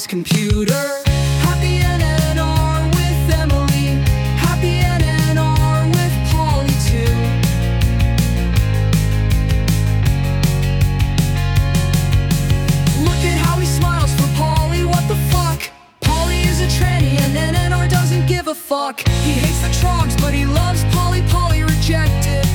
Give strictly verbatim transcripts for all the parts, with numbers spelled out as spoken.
his computer. Happy N N R with Emily, happy N N R with Polly too. Look at how he smiles for Polly, what the fuck? Polly is a tranny and N N R doesn't give a fuck. He hates the trogs but he loves Polly, Polly rejected.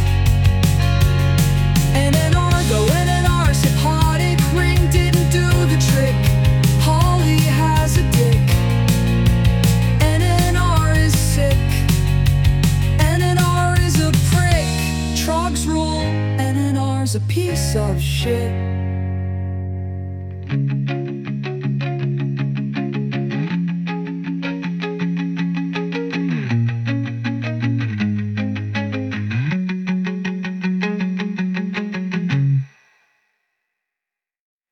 N N R though N N R's hypnotic ring didn't do the trick. Polly has a dick. N N R is sick. N N R is a prick. Trogs rule. N N R's a piece of shit.